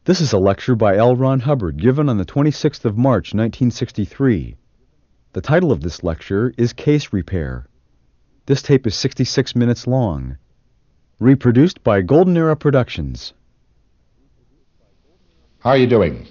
This is a lecture by L. Ron Hubbard given on the 26th of March, 1963. The title of this lecture is Case Repair. This tape is 66 minutes long. Reproduced by Golden Era Productions. How are you doing?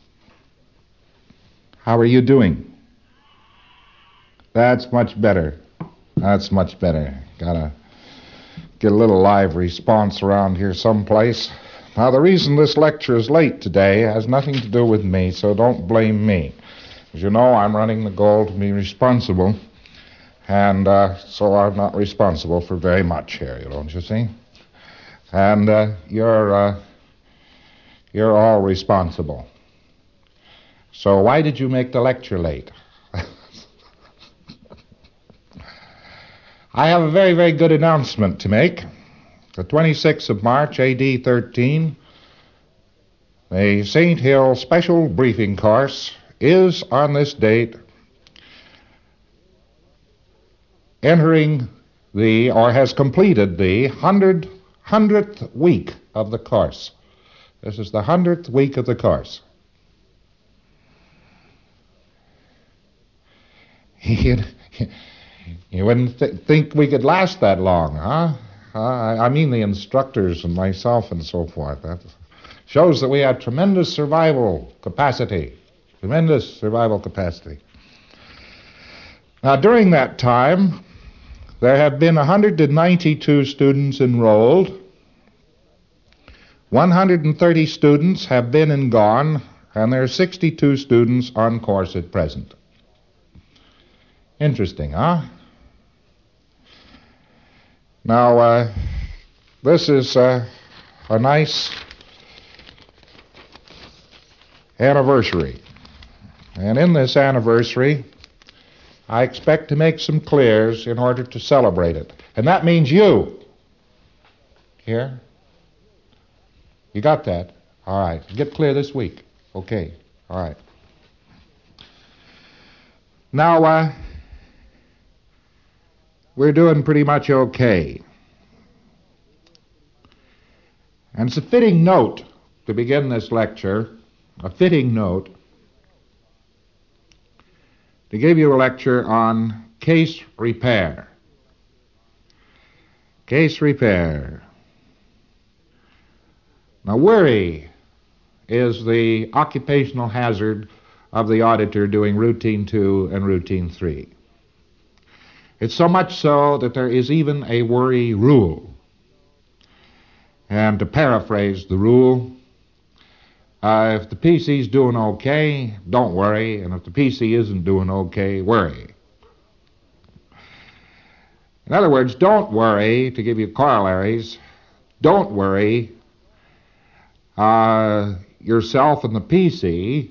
How are you doing? That's much better. That's much better. Gotta get a little live response around here someplace. Now, the reason this lecture is late today has nothing to do with me, so don't blame me. As you know, I'm running the goal to be responsible, and so I'm not responsible for very much here, don't you see? And you're all responsible. So why did you make the lecture late? I have a very, very good announcement to make. The 26th of March, A.D. 13, the St. Hill Special Briefing Course is, on this date, entering or has completed the 100th week of the course. This is the 100th week of the course. You wouldn't think we could last that long, huh? I mean the instructors and myself and so forth. That shows that we have tremendous survival capacity. Tremendous survival capacity. Now, during that time, there have been 192 students enrolled. 130 students have been and gone, and there are 62 students on course at present. Interesting, huh? Now, this is a nice anniversary. And in this anniversary, I expect to make some clears in order to celebrate it. And that means you. Here? You got that? All right. Get clear this week. Okay. All right. Now, we're doing pretty much okay. And it's a fitting note to begin this lecture, a fitting note, to give you a lecture on case repair. Case repair. Now, worry is the occupational hazard of the auditor doing Routine 2 and Routine 3. It's so much so that there is even a worry rule. And to paraphrase the rule, if the PC's doing okay, don't worry, and if the PC isn't doing okay, worry. In other words, don't worry, to give you corollaries, don't worry yourself and the PC,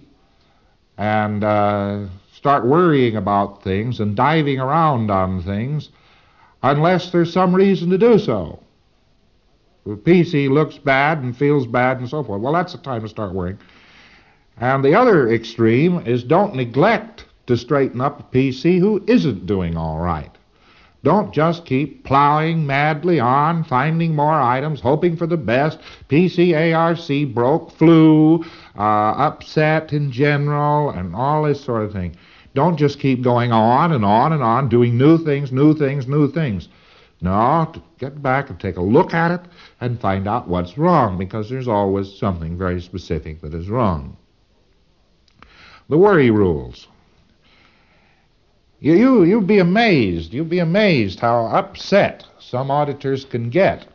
and start worrying about things and diving around on things unless there's some reason to do so. The PC looks bad and feels bad and so forth. Well, that's the time to start worrying. And the other extreme is don't neglect to straighten up a PC who isn't doing all right. Don't just keep plowing madly on, finding more items, hoping for the best. PC ARC broke, flew, upset in general, and all this sort of thing. Don't just keep going on and on and on, doing new things, new things, new things. No, to get back and take a look at it and find out what's wrong, because there's always something very specific that is wrong. The worry rules. You'd be amazed how upset some auditors can get.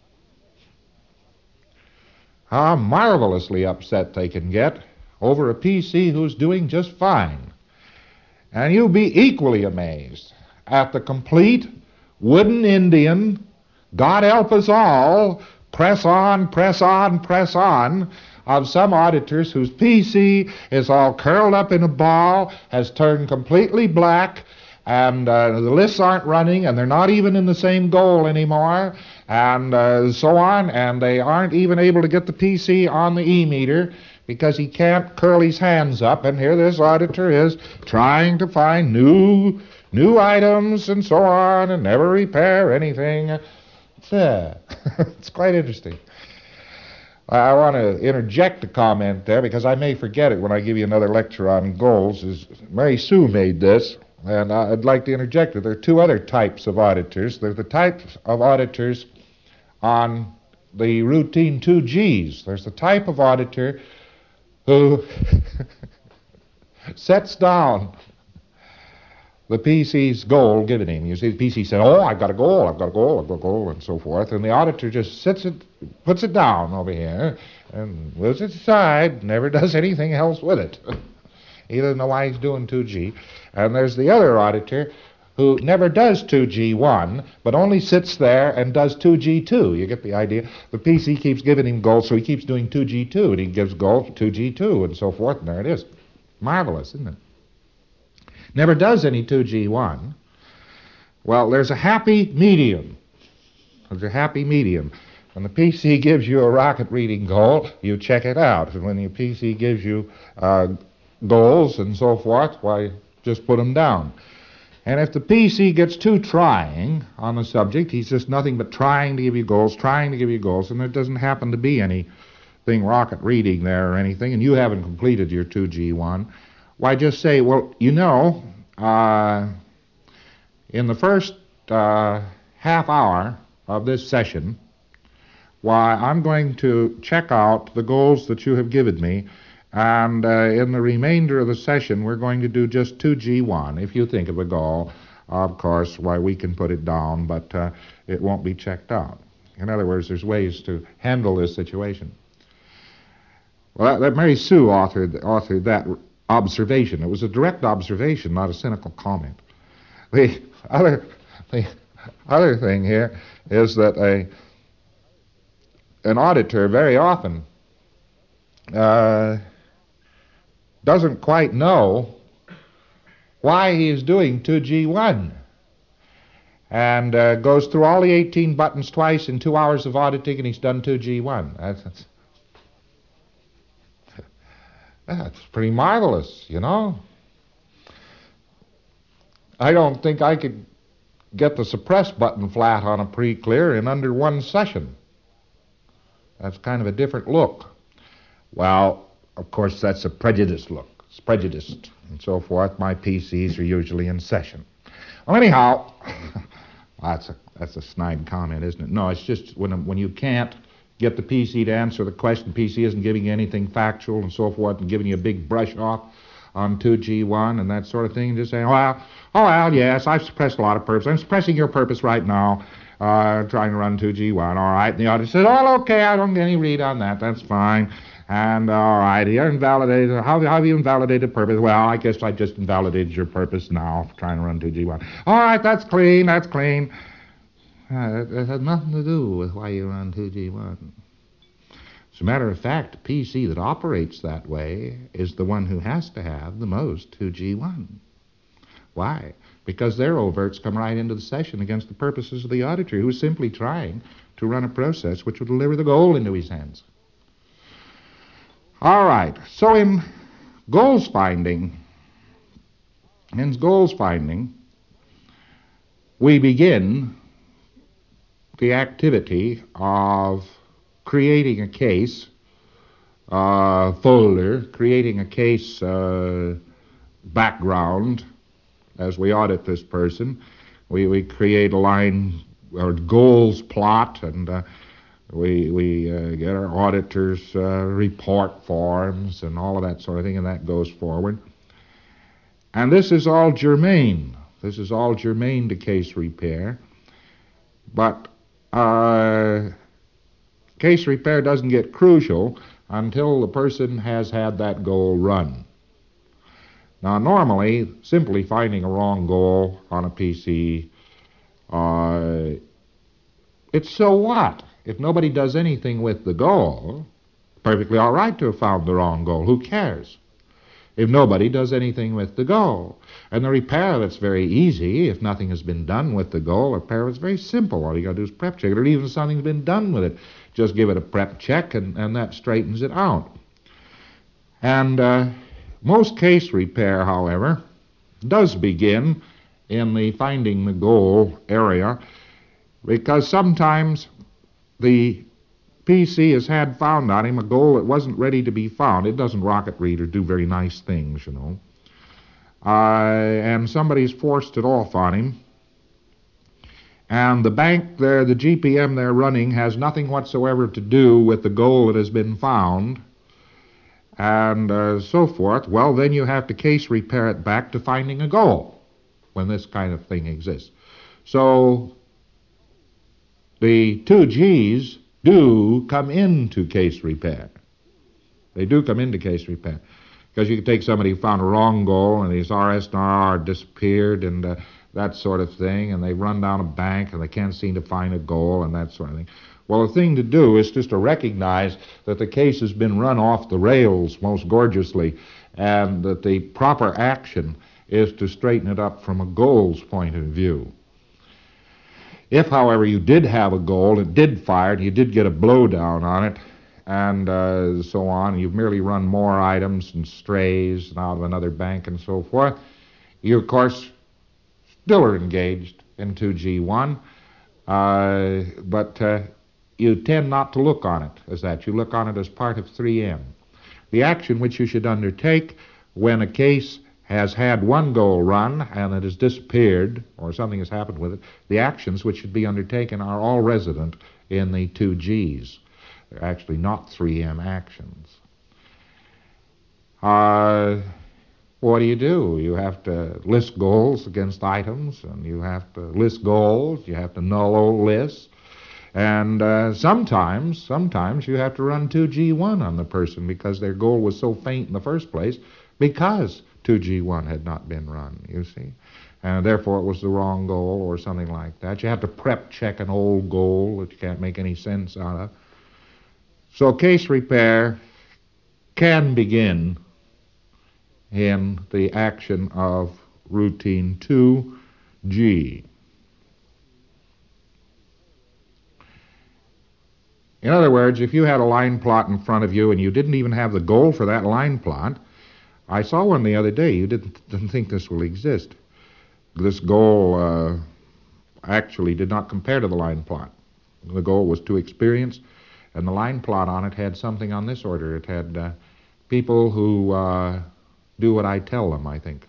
How marvelously upset they can get over a PC who's doing just fine. And you'll be equally amazed at the complete wooden Indian, God help us all, press on, press on, press on, of some auditors whose PC is all curled up in a ball, has turned completely black, and the lists aren't running, and they're not even in the same goal anymore, and so on, and they aren't even able to get the PC on the E-meter, because he can't curl his hands up, and here this auditor is trying to find new items and so on, and never repair anything. It's quite interesting. I want to interject a comment there because I may forget it when I give you another lecture on goals. Mary Sue made this, and I'd like to interject it. There are two other types of auditors. There's the types of auditors on the routine 2Gs. There's the type of auditor who sets down the PC's goal given him. You see, the PC said, oh, I've got a goal, and so forth. And the auditor just puts it down over here, and moves it aside, never does anything else with it. He doesn't know why he's doing 2G. And there's the other auditor who never does 2G1, but only sits there and does 2G2. You get the idea? The PC keeps giving him goals, so he keeps doing 2G2, and he gives goals 2G2, and so forth, and there it is. Marvelous, isn't it? Never does any 2G1. Well, there's a happy medium. There's a happy medium. When the PC gives you a rocket reading goal, you check it out. And when your PC gives you goals and so forth, why, just put them down. And if the PC gets too trying on the subject, he's just nothing but trying to give you goals, and there doesn't happen to be anything rocket reading there or anything, and you haven't completed your 2G1, why, just say, well, you know, in the first half hour of this session, why, I'm going to check out the goals that you have given me, and in the remainder of the session, we're going to do just 2G1. If you think of a goal, of course, why, we can put it down, but it won't be checked out. In other words, there's ways to handle this situation. Well, Mary Sue authored that observation. It was a direct observation, not a cynical comment. The other thing here is that an auditor very often doesn't quite know why he is doing 2G1 and goes through all the 18 buttons twice in 2 hours of auditing, and he's done 2G1. That's pretty marvelous, you know. I don't think I could get the suppress button flat on a pre-clear in under one session. That's kind of a different look. Well, of course, that's a prejudiced look. It's prejudiced and so forth. My PCs are usually in session. Well, anyhow, that's a snide comment, isn't it? No, it's just when you can't get the PC to answer the question, PC isn't giving you anything factual and so forth, and giving you a big brush off on 2G1 and that sort of thing, just saying, well, yes, I've suppressed a lot of purpose. I'm suppressing your purpose right now, trying to run 2G1, all right. And the auditor says, oh, okay, I don't get any read on that, that's fine. And, all right, you're invalidated. How have you invalidated purpose? Well, I guess I just invalidated your purpose now, for trying to run 2G1. All right, that's clean. It has nothing to do with why you run 2G1. As a matter of fact, the PC that operates that way is the one who has to have the most 2G1. Why? Because their overts come right into the session against the purposes of the auditor, who is simply trying to run a process which will deliver the goal into his hands. All right, so in goals finding, we begin the activity of creating a case folder, creating a case background as we audit this person. We create a line or goals plot, and we get our auditors' report forms and all of that sort of thing, and that goes forward. And this is all germane. This is all germane to case repair. But case repair doesn't get crucial until the person has had that goal run. Now, normally, simply finding a wrong goal on a PC, it's so what? If nobody does anything with the goal, perfectly all right to have found the wrong goal. Who cares? If nobody does anything with the goal. And the repair of it's very easy. If nothing has been done with the goal, repair is very simple. All you got to do is prep check it, or even if something's been done with it, just give it a prep check, and that straightens it out. And most case repair, however, does begin in the finding the goal area, because sometimes the PC has had found on him a goal that wasn't ready to be found. It doesn't rocket read or do very nice things, you know. And somebody's forced it off on him. And the bank there, the GPM they're running, has nothing whatsoever to do with the goal that has been found, and so forth. Well, then you have to case repair it back to finding a goal when this kind of thing exists. So the 2 Gs do come into case repair. They do come into case repair. Because you could take somebody who found a wrong goal and his RS and RR disappeared and that sort of thing, and they run down a bank and they can't seem to find a goal and that sort of thing. Well, the thing to do is just to recognize that the case has been run off the rails most gorgeously, and that the proper action is to straighten it up from a goal's point of view. If, however, you did have a goal, it did fire, and you did get a blowdown on it, and so on, and you've merely run more items and strays and out of another bank and so forth, you, of course, still are engaged in 2G1, but you tend not to look on it as that. You look on it as part of 3M. The action which you should undertake when a case has had one goal run and it has disappeared or something has happened with it, the actions which should be undertaken are all resident in the 2Gs. They're actually not 3M actions. What do? You have to list goals against items, and you have to list goals, you have to null lists, and sometimes you have to run 2G1 on the person because their goal was so faint in the first place because 2G1 had not been run, you see. And therefore it was the wrong goal or something like that. You have to prep check an old goal that you can't make any sense out of. So case repair can begin in the action of routine 2G. In other words, if you had a line plot in front of you and you didn't even have the goal for that line plot, I saw one the other day. You didn't think this will exist. This goal actually did not compare to the line plot. The goal was too experienced, and the line plot on it had something on this order. It had people who do what I tell them, I think.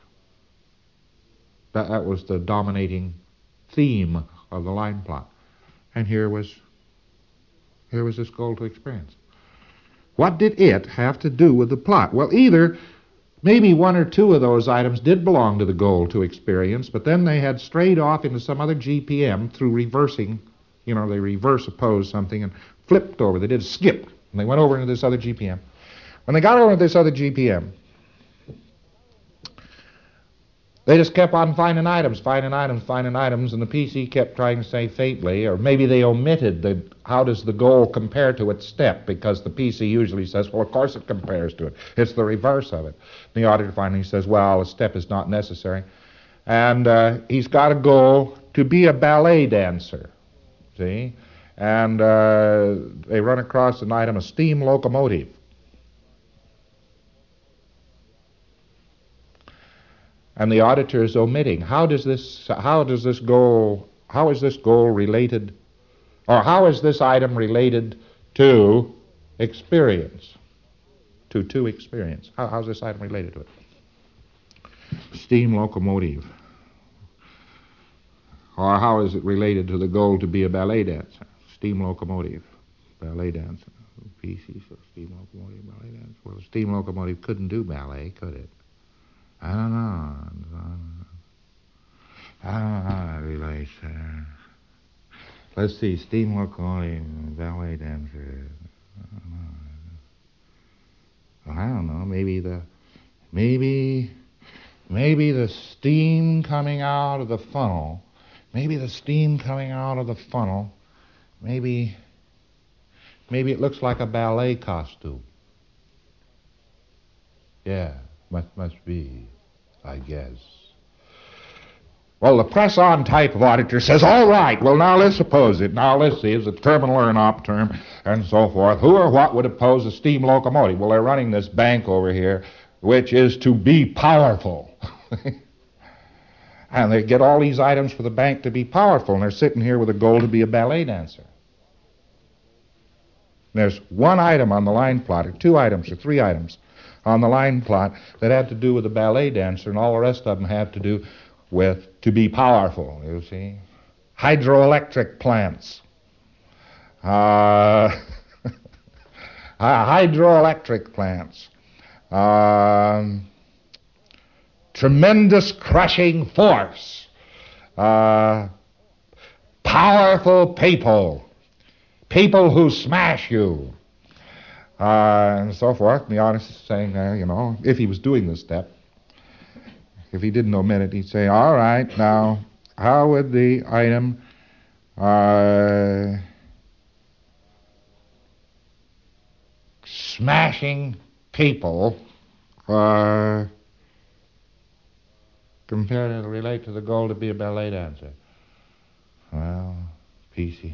That was the dominating theme of the line plot. And here was this goal to experience. What did it have to do with the plot? Well, either maybe one or two of those items did belong to the goal to experience, but then they had strayed off into some other GPM through reversing. They reverse oppose something and flipped over. They did a skip, and they went over into this other GPM. When they got over into this other GPM, they just kept on finding items, and the PC kept trying to say faintly, or maybe they omitted how does the goal compare to its step, because the PC usually says, well, of course it compares to it. It's the reverse of it. The auditor finally says, well, a step is not necessary. And he's got a goal to be a ballet dancer, see? And they run across an item, a steam locomotive. And the auditor is omitting. How is this goal related, or how is this item related to experience? To experience. How's this item related to it? Steam locomotive. Or how is it related to the goal to be a ballet dancer? Steam locomotive, ballet dancer. PC, so steam locomotive, ballet dancer. Well, the steam locomotive couldn't do ballet, could it? I don't know. I don't know how that relates. Let's see, steam locomotive, ballet dancer. I don't know. Maybe the steam coming out of the funnel. Maybe it looks like a ballet costume. Yeah. Must be, I guess. Well, the press-on type of auditor says, all right, well, now let's oppose it. Now let's see, is it term and op term, and so forth. Who or what would oppose a steam locomotive? Well, they're running this bank over here, which is to be powerful. And they get all these items for the bank to be powerful, and they're sitting here with a goal to be a ballet dancer. There's one item on the line plot, or two items, or three items on the line plot that had to do with the ballet dancer, and all the rest of them had to do with to be powerful, you see. Hydroelectric plants. Hydroelectric plants. Tremendous crushing force. Powerful people. People who smash you. And so forth. And the artist is saying, if he was doing this step, if he didn't omit it, he'd say, all right, now, how would the item smashing people compare to relate to the goal to be a ballet dancer? Well, P.C.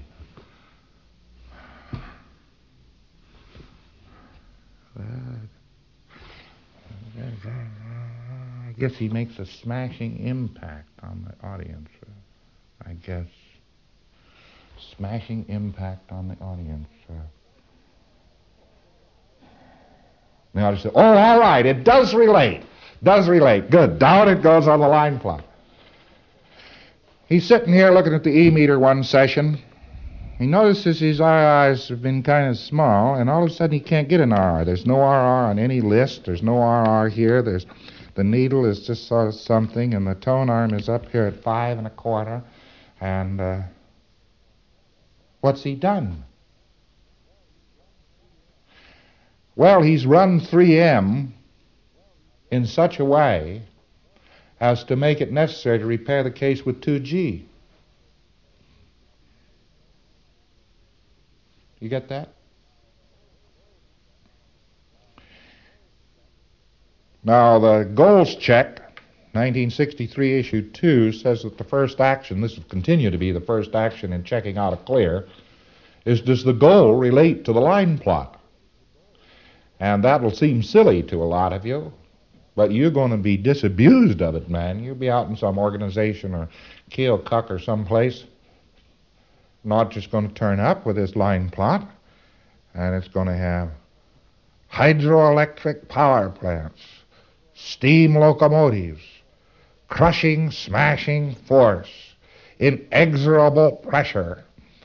I guess he makes a smashing impact on the audience. I guess. Smashing impact on the audience. The audience said, oh, all right, it does relate. Does relate. Good. Down it goes on the line plot. He's sitting here looking at the E-meter one session. He notices his RRs have been kind of small, and all of a sudden he can't get an RR. There's no RR on any list. There's no RR here. The needle is just sort of something, and the tone arm is up here at 5 1/4. And what's he done? Well, he's run 3M in such a way as to make it necessary to repair the case with 2G. You get that? Now, the goals check, 1963 issue 2, says that the first action, this will continue to be the first action in checking out a clear, is does the goal relate to the line plot? And that'll seem silly to a lot of you, but you're going to be disabused of it, man. You'll be out in some organization or Keokuk or someplace, not just going to turn up with this line plot, and it's going to have hydroelectric power plants, steam locomotives, crushing, smashing force, inexorable pressure,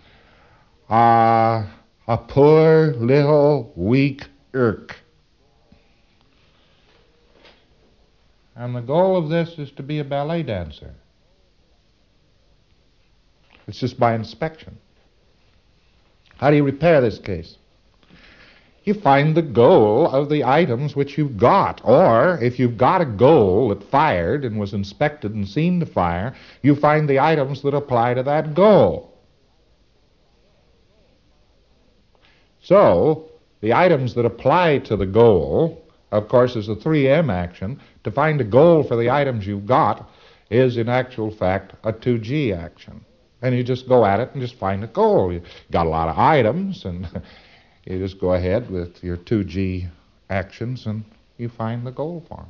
a poor little weak irk. And the goal of this is to be a ballet dancer. It's just by inspection. How do you repair this case? You find the goal of the items which you've got. Or, if you've got a goal that fired and was inspected and seen to fire, you find the items that apply to that goal. So, the items that apply to the goal, of course, is a 3M action. To find a goal for the items you've got is, in actual fact, a 2G action. And you just go at it and just find a goal. You've got a lot of items, and you just go ahead with your 2G actions, and you find the goal for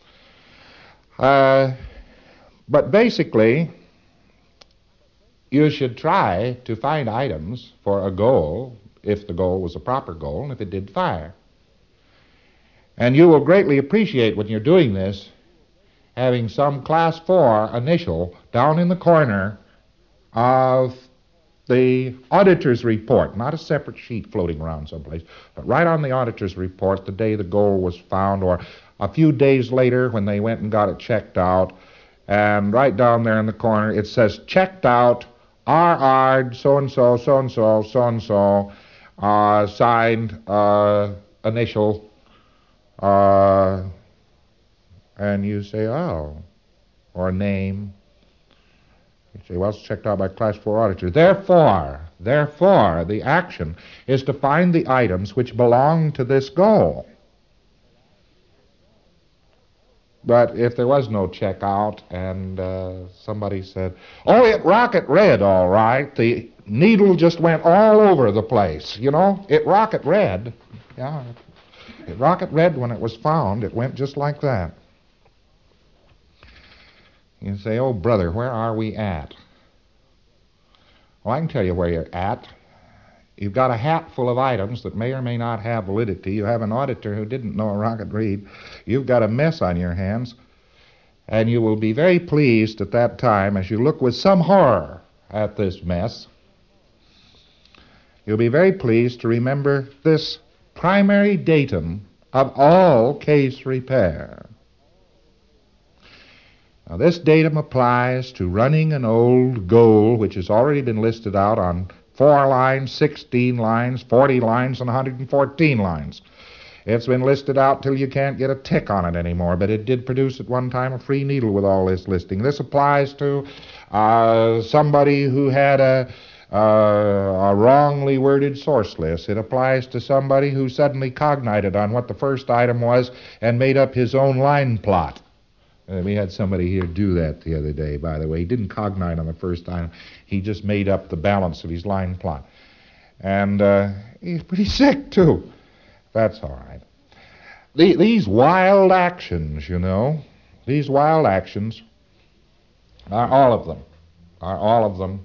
them. But basically, you should try to find items for a goal, if the goal was a proper goal, and if it did fire. And you will greatly appreciate when you're doing this, having some class 4 initial down in the corner of the auditor's report, not a separate sheet floating around someplace, but right on the auditor's report the day the goal was found, or a few days later when they went and got it checked out, and right down there in the corner it says checked out, RR, so-and-so, so-and-so, so-and-so, signed, initial, and you say, oh, or name. You say, well, it's checked out by class 4 auditor. Therefore, the action is to find the items which belong to this goal. But if there was no checkout and somebody said, oh, it rocket red, all right. The needle just went all over the place, It rocket red. Yeah, it rocket red when it was found. It went just like that. You say, oh, brother, where are we at? Well, I can tell you where you're at. You've got a hat full of items that may or may not have validity. You have an auditor who didn't know a rocket read. You've got a mess on your hands. And you will be very pleased at that time, as you look with some horror at this mess, you'll be very pleased to remember this primary datum of all case repair. Now, this datum applies to running an old goal which has already been listed out on 4 lines, 16 lines, 40 lines, and 114 lines. It's been listed out till you can't get a tick on it anymore, but it did produce at one time a free needle with all this listing. This applies to somebody who had a wrongly worded source list. It applies to somebody who suddenly cognited on what the first item was and made up his own line plot. We had somebody here do that the other day, by the way. He didn't cognite on the first item. He just made up the balance of his line plot. And he's pretty sick, too. That's all right. These wild actions, these wild actions are all of them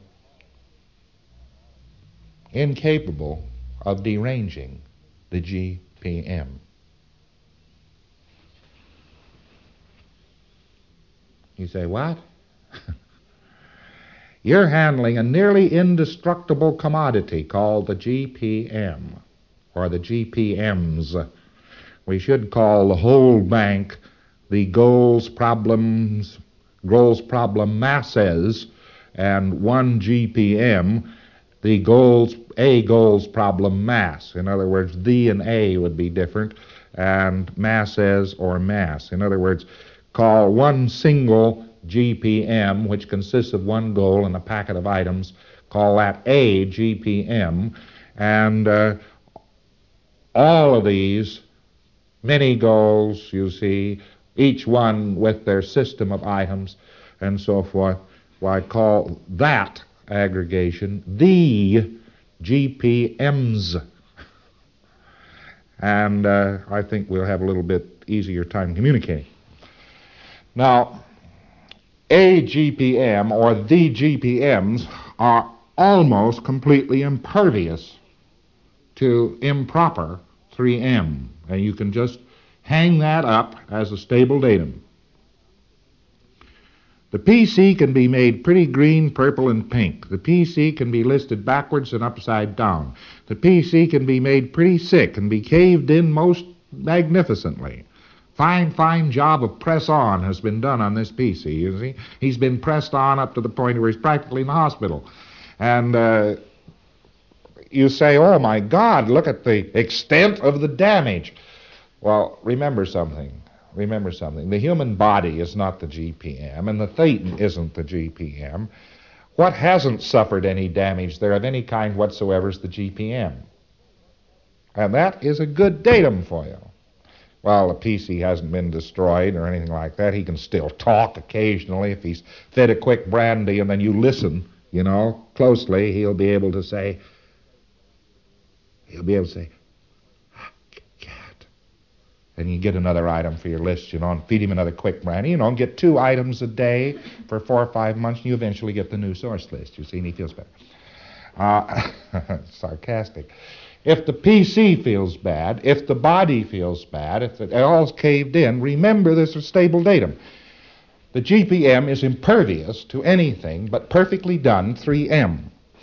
incapable of deranging the GPM. You say, what? You're handling a nearly indestructible commodity called the GPM, or the GPMs. We should call the whole bank the goals problem masses, and one GPM the goals problem mass. In other words, D and A would be different, and masses or mass. In other words, call one single GPM, which consists of one goal and a packet of items, call that a GPM, and all of these mini goals, you see, each one with their system of items and so forth, I call that aggregation the GPMs. And I think we'll have a little bit easier time communicating. Now, a GPM or the GPMs are almost completely impervious to improper 3M, and you can just hang that up as a stable datum. The PC can be made pretty green, purple, and pink. The PC can be listed backwards and upside down. The PC can be made pretty sick and be caved in most magnificently. Fine job of press-on has been done on this PC, you see. He's been pressed on up to the point where he's practically in the hospital. And you say, oh, my God, look at the extent of the damage. Well, remember something. The human body is not the GPM, and the Thetan isn't the GPM. What hasn't suffered any damage there of any kind whatsoever is the GPM. And that is a good datum for you. Well, the PC hasn't been destroyed or anything like that. He can still talk occasionally. If he's fed a quick brandy and then you listen, closely, he'll be able to say, cat. And you get another item for your list, and feed him another quick brandy, and get 2 items a day for 4 or 5 months, and you eventually get the new source list, you see, and he feels better. Sarcastic. If the PC feels bad, if the body feels bad, if it all's caved in, remember this is stable datum. The GPM is impervious to anything but perfectly done 3M.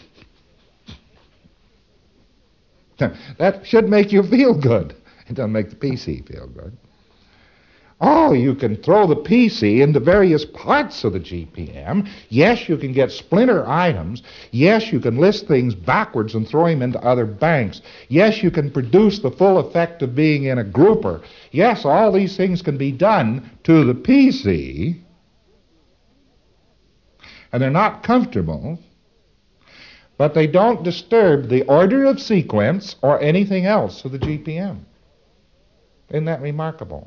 That should make you feel good. It doesn't make the PC feel good. Oh, you can throw the PC into various parts of the GPM. Yes, you can get splinter items. Yes, you can list things backwards and throw them into other banks. Yes, you can produce the full effect of being in a grouper. Yes, all these things can be done to the PC, and they're not comfortable, but they don't disturb the order of sequence or anything else of the GPM. Isn't that remarkable?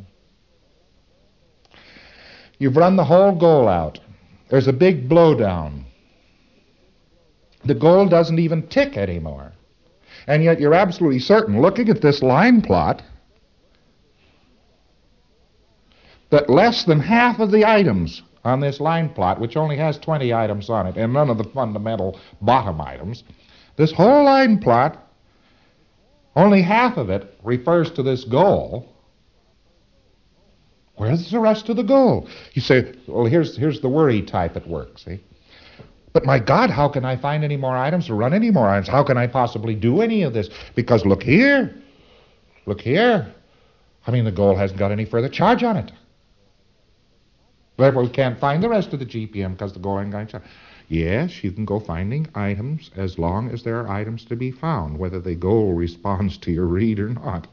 You've run the whole goal out. There's a big blowdown. The goal doesn't even tick anymore. And yet you're absolutely certain, looking at this line plot, that less than half of the items on this line plot, which only has 20 items on it, and none of the fundamental bottom items, this whole line plot only half of it refers to this goal. Where's the rest of the goal? You say, well, here's the worry type at work, see? But my God, how can I find any more items or run any more items? How can I possibly do any of this? Because look here. I mean, the goal hasn't got any further charge on it. Therefore, we can't find the rest of the GPM because the goal ain't got any charge. Yes, you can go finding items as long as there are items to be found, whether the goal responds to your read or not.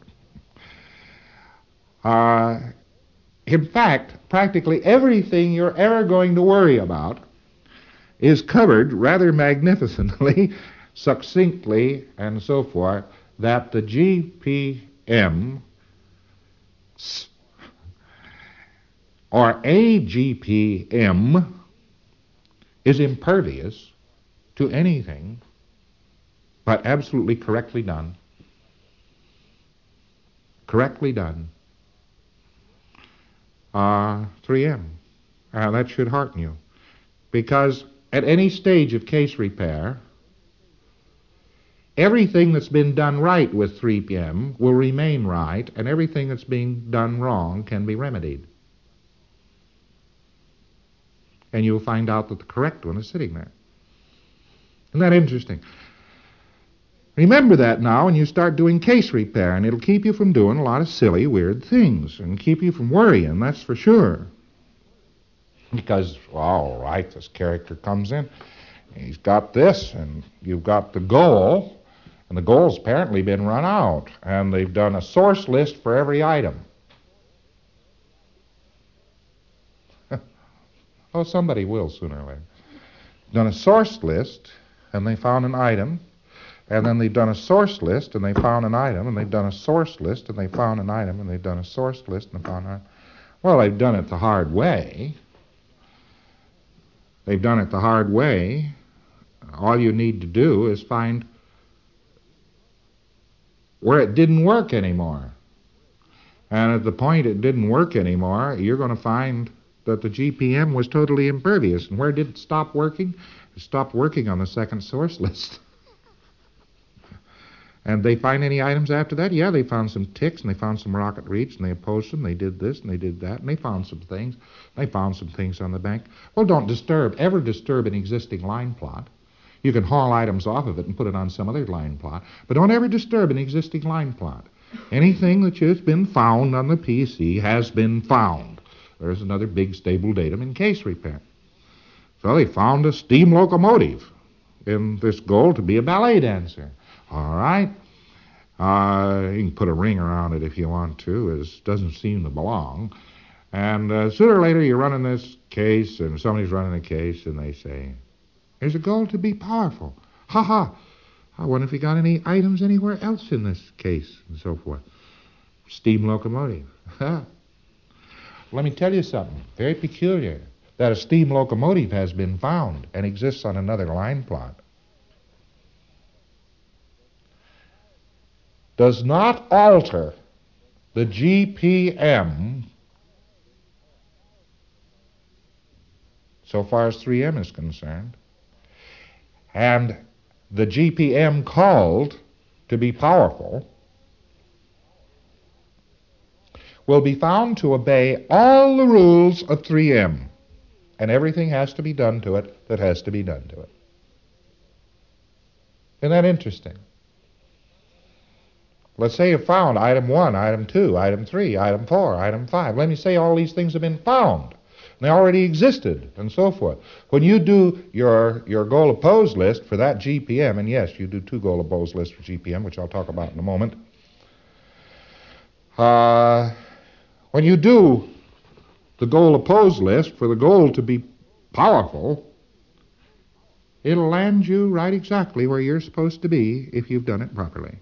In fact, practically everything you're ever going to worry about is covered rather magnificently, succinctly, and so forth, that the GPM or a GPM is impervious to anything but absolutely correctly done. Correctly done. 3M. That should hearten you. Because at any stage of case repair, everything that's been done right with 3PM will remain right, and everything that's being done wrong can be remedied. And you'll find out that the correct one is sitting there. Isn't that interesting? Remember that now when you start doing case repair, and it'll keep you from doing a lot of silly, weird things, and keep you from worrying, that's for sure. Because, well, all right, this character comes in, he's got this, and you've got the goal, and the goal's apparently been run out, and they've done a source list for every item. Oh, somebody will sooner or later. Done a source list, and they found an item, and then they've done a source list, and they found an item, and they've done a source list, and they found an item, and they've done a source list, and they found an item. Well, they've done it the hard way. They've done it the hard way. All you need to do is find where it didn't work anymore. And at the point it didn't work anymore, you're going to find that the GPM was totally impervious. And where did it stop working? It stopped working on the second source list. And they find any items after that? Yeah, they found some ticks, and they found some rocket reach, and they opposed them, they did this, and they did that, and they found some things. They found some things on the bank. Well, don't ever disturb an existing line plot. You can haul items off of it and put it on some other line plot, but don't ever disturb an existing line plot. Anything that has been found on the PC has been found. There's another big stable datum in case repair. So they found a steam locomotive in this goal to be a ballet dancer. All right. You can put a ring around it if you want to. It doesn't seem to belong. And sooner or later you're running this case, and somebody's running a case, and they say, there's a goal to be powerful. Ha ha. I wonder if you got any items anywhere else in this case, and so forth. Steam locomotive. Let me tell you something very peculiar. That a steam locomotive has been found and exists on another line plot does not alter the GPM so far as 3M is concerned, and the GPM called to be powerful will be found to obey all the rules of 3M, and everything has to be done to it that has to be done to it. Isn't that interesting? Let's say you found item 1, item 2, item 3, item 4, item 5. Let me say all these things have been found. And they already existed, and so forth. When you do your goal opposed list for that GPM, and yes, you do 2 goal opposed lists for GPM, which I'll talk about in a moment. When you do the goal opposed list for the goal to be powerful, it'll land you right exactly where you're supposed to be if you've done it properly.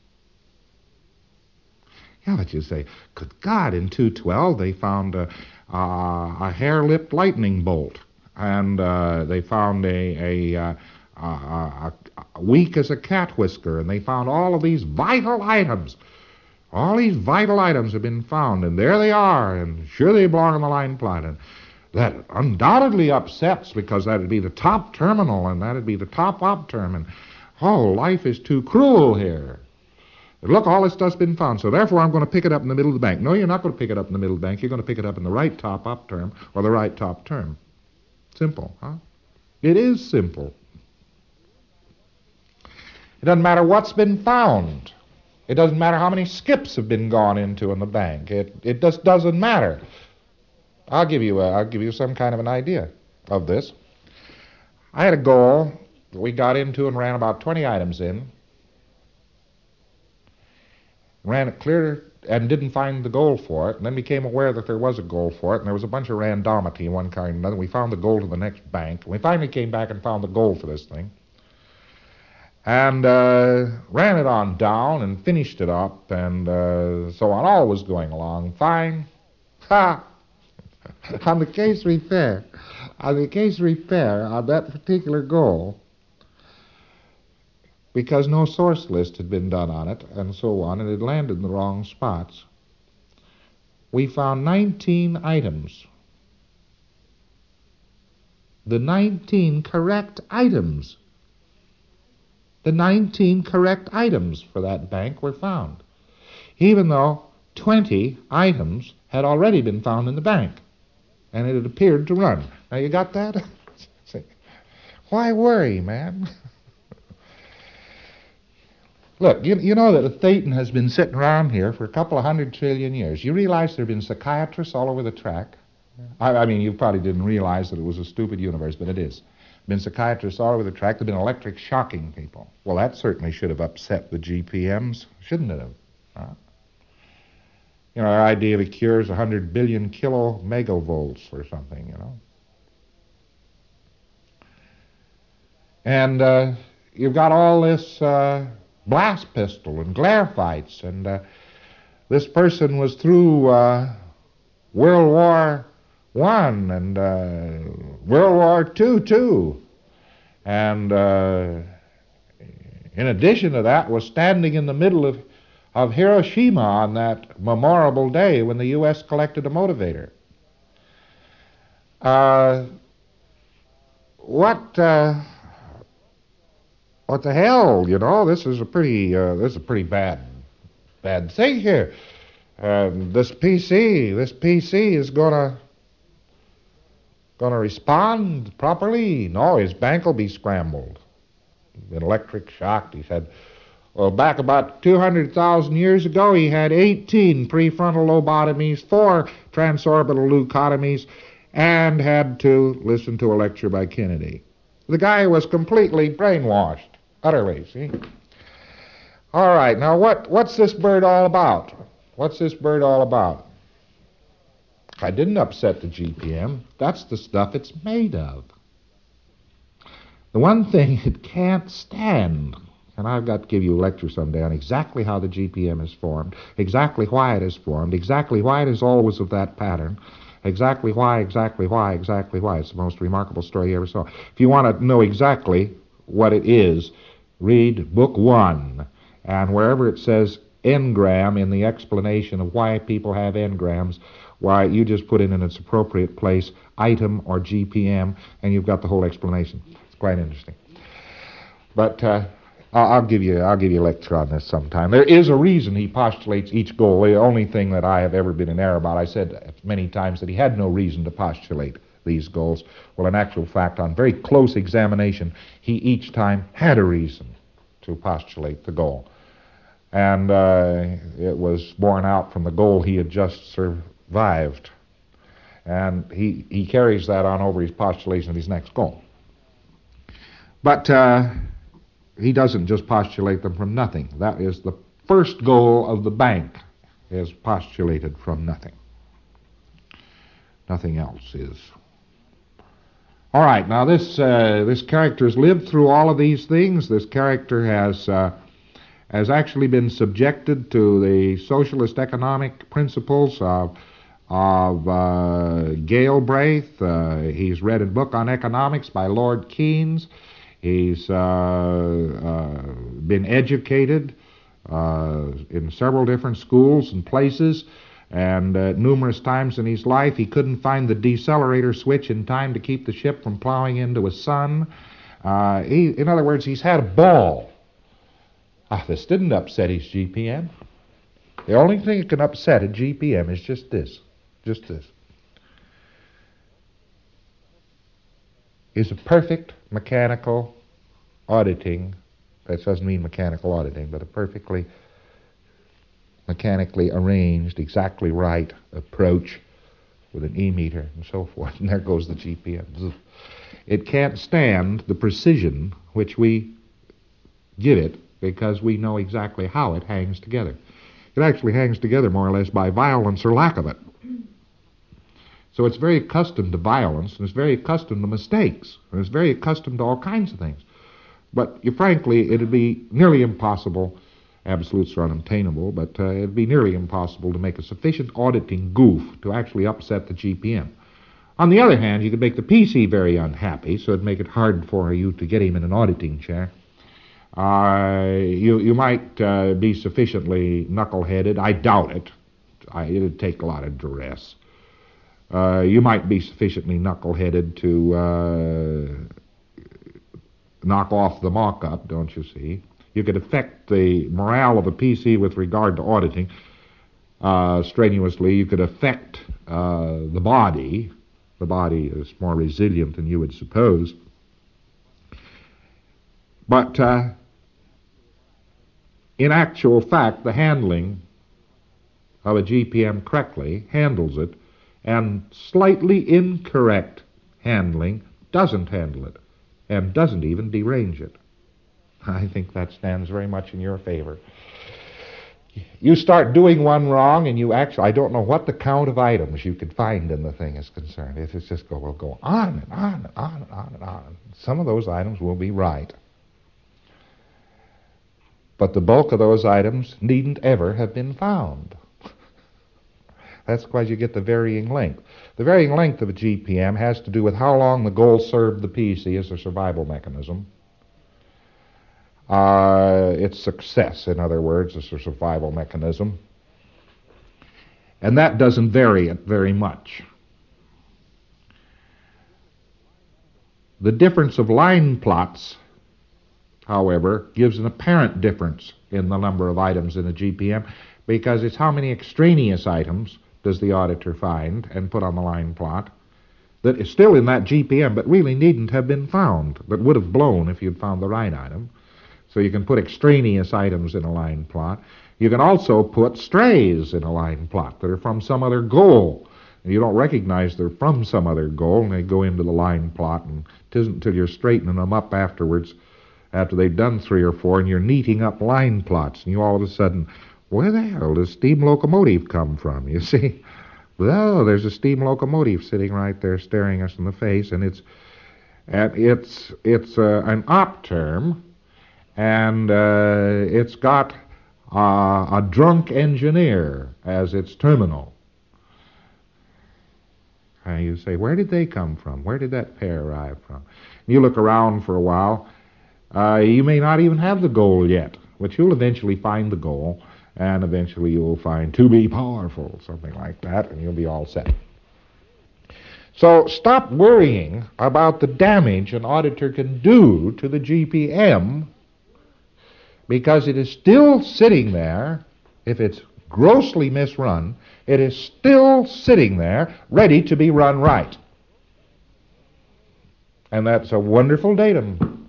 Yeah, but you say, good God, in 212 they found a hair-lipped lightning bolt, and they found a weak as a cat whisker, and they found all of these vital items. All these vital items have been found, and there they are, and sure they belong on the line plot. And that undoubtedly upsets, because that would be the top terminal, and that would be the top op term, and oh, life is too cruel here. Look, all this stuff's been found, so therefore I'm going to pick it up in the middle of the bank. No, you're not going to pick it up in the middle of the bank. You're going to pick it up in the right top up term or the right top term. Simple, huh? It is simple. It doesn't matter what's been found. It doesn't matter how many skips have been gone into in the bank. It just doesn't matter. I'll give you some kind of an idea of this. I had a goal that we got into and ran about 20 items in. Ran it clear and didn't find the goal for it, and then became aware that there was a goal for it, and there was a bunch of randomity in one kind or another. We found the goal to the next bank, and we finally came back and found the goal for this thing. And ran it on down and finished it up, and so on. All was going along fine. Ha! On the case repair on that particular goal, because no source list had been done on it, and so on, and it landed in the wrong spots, we found 19 items. The 19 correct items. The 19 correct items for that bank were found, even though 20 items had already been found in the bank, and it had appeared to run. Now, you got that? Why worry, man? Look, you know that the Thetan has been sitting around here for a couple of 100 trillion years. You realize there have been psychiatrists all over the track? I mean, you probably didn't realize that it was a stupid universe, but it is. Been psychiatrists all over the track. There have been electric shocking people. Well, that certainly should have upset the GPMs, shouldn't it have? Huh? You know, our idea of a cure is 100 billion kilo megavolts or something, you know. And you've got all this blast pistol and glare fights, and this person was through World War I and World War II too, and in addition to that was standing in the middle of Hiroshima on that memorable day when the U.S. collected a motivator. What the hell? You know, this is a pretty bad thing here. This PC is gonna respond properly. No, his bank will be scrambled. Been electric shocked. He said, well, back about 200,000 years ago, he had 18 prefrontal lobotomies, 4 transorbital leucotomies, and had to listen to a lecture by Kennedy. The guy was completely brainwashed, utterly, see? All right, now what's this bird all about? What's this bird all about? I didn't upset the GPM. That's the stuff it's made of. The one thing it can't stand, and I've got to give you a lecture someday on exactly how the GPM is formed, exactly why it is formed, exactly why it is always of that pattern, exactly why. It's the most remarkable story you ever saw. If you want to know exactly what it is, read Book 1, and wherever it says engram in the explanation of why people have engrams, why, you just put in its appropriate place item or GPM, and you've got the whole explanation. It's quite interesting. But I'll give you a lecture on this sometime. There is a reason he postulates each goal. The only thing that I have ever been in error about, I said many times that he had no reason to postulate these goals. Well, in actual fact, on very close examination, he each time had a reason to postulate the goal. And it was borne out from the goal he had just survived. And he carries that on over his postulation of his next goal. But he doesn't just postulate them from nothing. That is the first goal of the bank, is postulated from nothing. Nothing else is. All right, now this character has lived through all of these things. This character has actually been subjected to the socialist economic principles of Galbraith. He's read a book on economics by Lord Keynes. He's been educated in several different schools and places, and numerous times in his life he couldn't find the decelerator switch in time to keep the ship from plowing into a sun. In other words, he's had a ball This didn't upset his GPM. The only thing that can upset a GPM is just this. Just this. Is a perfect mechanical auditing, that doesn't mean mechanical auditing, but a perfectly mechanically arranged, exactly right approach with an E-meter and so forth. And there goes the GPM. It can't stand the precision which we give it because we know exactly how it hangs together. It actually hangs together more or less by violence or lack of it. So it's very accustomed to violence, and it's very accustomed to mistakes, and it's very accustomed to all kinds of things. But frankly, it'd be nearly impossible, absolutes are unobtainable, but it'd be nearly impossible to make a sufficient auditing goof to actually upset the GPM. On the other hand, you could make the PC very unhappy, so it'd make it hard for you to get him in an auditing chair. You might be sufficiently knuckle-headed. I doubt it. It'd take a lot of duress. You might be sufficiently knuckle-headed to knock off the mock-up, don't you see? You could affect the morale of a PC with regard to auditing strenuously. You could affect the body. The body is more resilient than you would suppose. But in actual fact, the handling of a GPM correctly handles it, and slightly incorrect handling doesn't handle it, and doesn't even derange it. I think that stands very much in your favor. You start doing one wrong, and you actually, I don't know what the count of items you could find in the thing is concerned. It's just will go on and on and on and on and on. Some of those items will be right. But the bulk of those items needn't ever have been found. That's why you get the varying length. The varying length of a GPM has to do with how long the goal served the PC as a survival mechanism. Its success, in other words, as a survival mechanism. And that doesn't vary it very much. The difference of line plots, however, gives an apparent difference in the number of items in a GPM, because it's how many extraneous items does the auditor find and put on the line plot that is still in that GPM but really needn't have been found, but would have blown if you'd found the right item. So you can put extraneous items in a line plot. You can also put strays in a line plot that are from some other goal. And you don't recognize they're from some other goal, and they go into the line plot, and it isn't until you're straightening them up afterwards, after they've done 3 or 4, and you're neating up line plots, and you all of a sudden, where the hell does steam locomotive come from, you see? Well, there's a steam locomotive sitting right there staring us in the face, and it's an op term, and it's got a drunk engineer as its terminal. And you say, where did they come from? Where did that pair arrive from? You look around for a while. You may not even have the goal yet, but you'll eventually find the goal, and eventually you'll find to be powerful, something like that, and you'll be all set. So stop worrying about the damage an auditor can do to the GPM, because it is still sitting there. If it's grossly misrun, it is still sitting there ready to be run right. And that's a wonderful datum.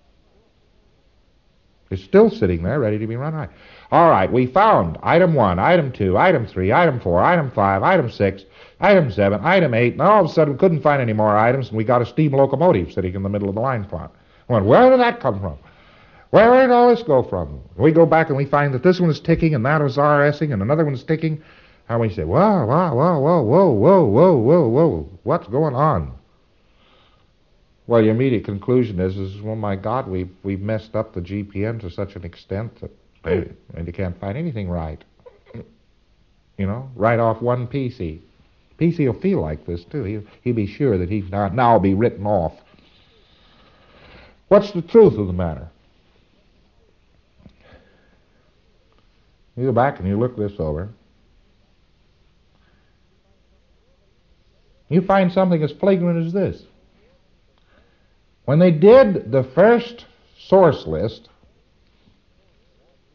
It's still sitting there ready to be run right. All right, we found item 1, item 2, item 3, item 4, item 5, item 6, item 7, item 8, and all of a sudden we couldn't find any more items, and we got a steam locomotive sitting in the middle of the line plot. Well, where did that come from? Where did all this go from? We go back and we find that this one is ticking, and that is RSing, and another one is ticking, and we say, whoa, what's going on? Well, your immediate conclusion is, oh my God, we've messed up the GPM to such an extent that and you can't find anything right. You know, right off one PC. PC will feel like this too. He'll be sure that he's not now be written off. What's the truth of the matter? You go back and you look this over. You find something as flagrant as this. When they did the first source list,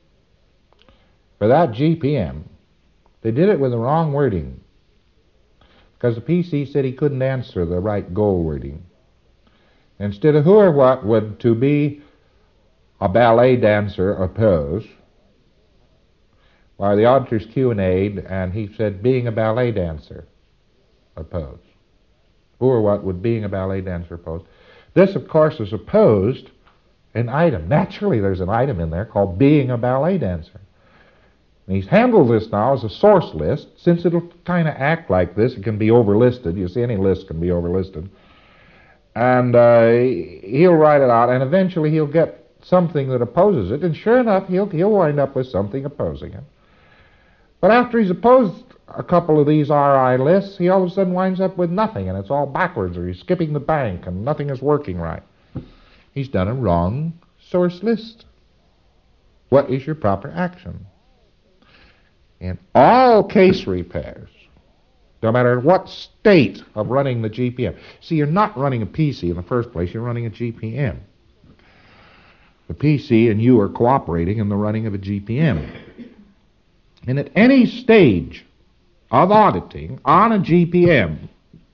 for that GPM. They did it with the wrong wording, because the PC said he couldn't answer the right goal wording. Instead of who or what would to be a ballet dancer oppose, why the auditor's Q&A'd, and he said being a ballet dancer oppose. Who or what would being a ballet dancer oppose? This, of course, is opposed an item. Naturally, there's an item in there called being a ballet dancer. And he's handled this now as a source list. Since it'll kind of act like this, it can be overlisted. You see, any list can be overlisted. And he'll write it out, and eventually he'll get something that opposes it, and sure enough, he'll wind up with something opposing it. But after he's opposed a couple of these RI lists, he all of a sudden winds up with nothing, and it's all backwards, or he's skipping the bank, and nothing is working right. He's done a wrong source list. What is your proper action? In all case repairs, no matter what state of running the GPM. See, you're not running a PC in the first place, you're running a GPM. The PC and you are cooperating in the running of a GPM. And at any stage of auditing on a GPM,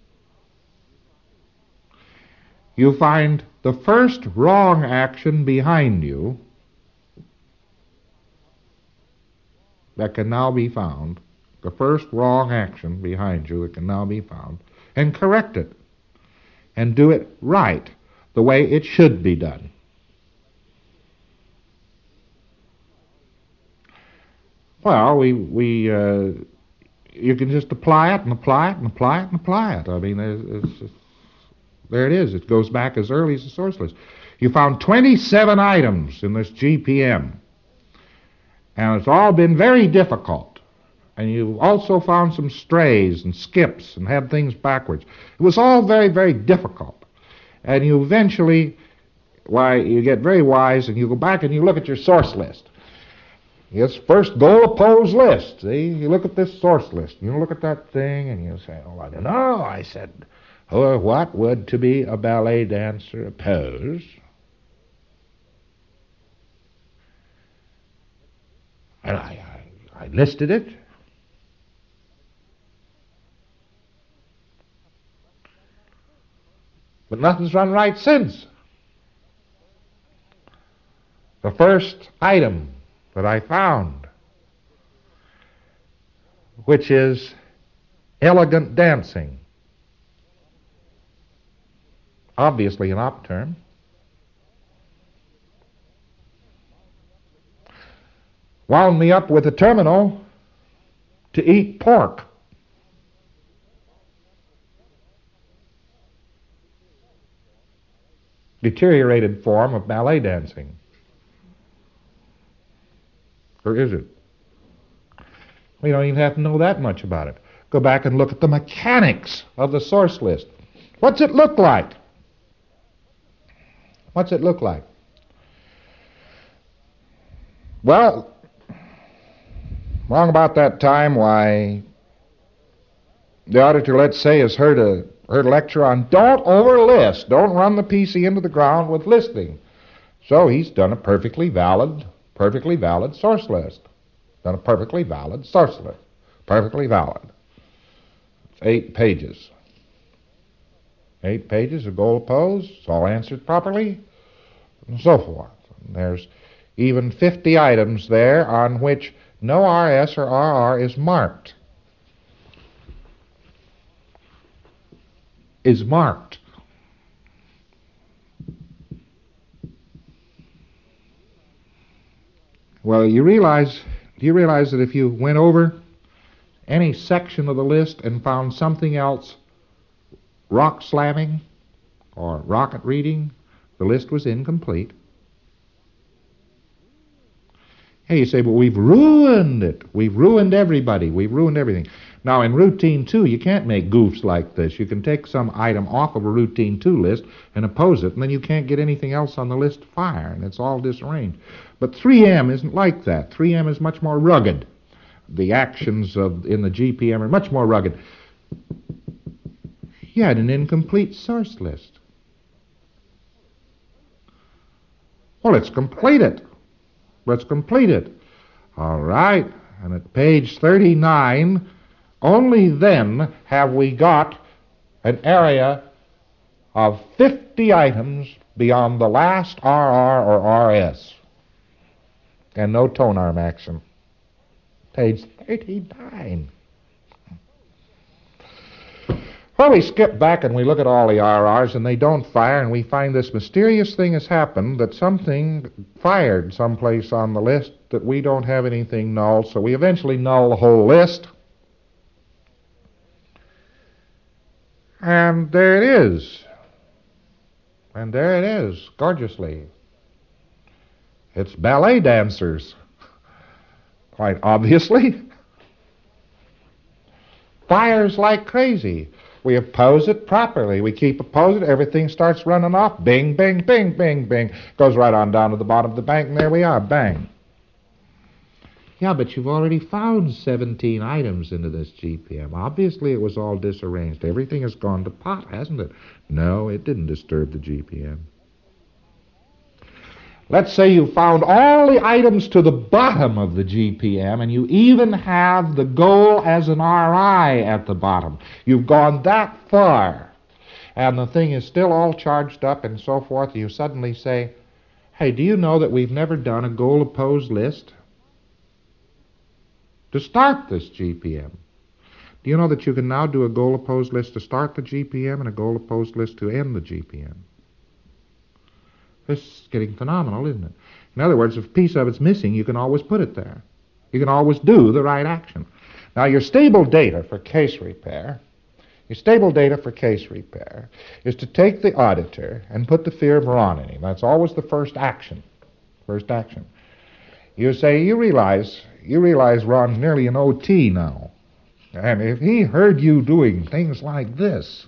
you find the first wrong action behind you that can now be found, the first wrong action behind you that can now be found, and correct it, and do it right, the way it should be done. Well, you can just apply it and apply it and apply it and apply it. I mean, there it is. It goes back as early as the source list. You found 27 items in this GPM, and it's all been very difficult. And you also found some strays and skips and had things backwards. It was all very, very difficult. And you eventually, you get very wise, and you go back and you look at your source list. Yes, first goal opposed list. See, you look at this source list. You look at that thing, and you say, "Oh, I don't know." I said, "Or what would to be a ballet dancer oppose?" And I listed it. But nothing's run right since. The first item that I found, which is elegant dancing, obviously an op term, wound me up with a terminal to eat pork. Deteriorated form of ballet dancing. Or is it? We don't even have to know that much about it. Go back and look at the mechanics of the source list. What's it look like? What's it look like? Well, long about that time, why, the auditor, let's say, has heard a lecture on don't overlist, don't run the PC into the ground with listing. So he's done a perfectly valid source list. Done a perfectly valid source list. Perfectly valid. It's 8 pages. 8 pages of goal opposed. It's all answered properly, and so forth. And there's even 50 items there on which no RS or RR is marked. Is marked. Well, do you realize that if you went over any section of the list and found something else rock slamming or rocket reading, the list was incomplete? Hey, you say, but we've ruined it. We've ruined everybody. We've ruined everything. Now, in Routine 2, you can't make goofs like this. You can take some item off of a Routine 2 list and oppose it, and then you can't get anything else on the list to fire, and it's all disarranged. But 3M isn't like that. 3M is much more rugged. The actions in the GPM are much more rugged. You had an incomplete source list. Well, it's completed. Let's complete it. All right. And at page 39, only then have we got an area of 50 items beyond the last RR or RS. And no tone arm action. Page 39. Well, we skip back and we look at all the RRs and they don't fire, and we find this mysterious thing has happened, that something fired someplace on the list that we don't have anything null, so we eventually null the whole list. And there it is. And there it is, gorgeously. It's ballet dancers, quite obviously. Fires like crazy. We oppose it properly. We keep opposing it. Everything starts running off. Bing, bing, bing, bing, bing. Goes right on down to the bottom of the bank, and there we are. Bang. Yeah, but you've already found 17 items into this GPM. Obviously, it was all disarranged. Everything has gone to pot, hasn't it? No, it didn't disturb the GPM. Let's say you found all the items to the bottom of the GPM, and you even have the goal as an RI at the bottom. You've gone that far, and the thing is still all charged up and so forth. You suddenly say, hey, do you know that we've never done a goal-opposed list to start this GPM? Do you know that you can now do a goal-opposed list to start the GPM and a goal-opposed list to end the GPM? This is getting phenomenal, isn't it? In other words, if a piece of it's missing, you can always put it there. You can always do the right action. Now, your stable data for case repair is to take the auditor and put the fear of Ron in him. That's always the first action. You say, you realize Ron's nearly an OT now. And if he heard you doing things like this,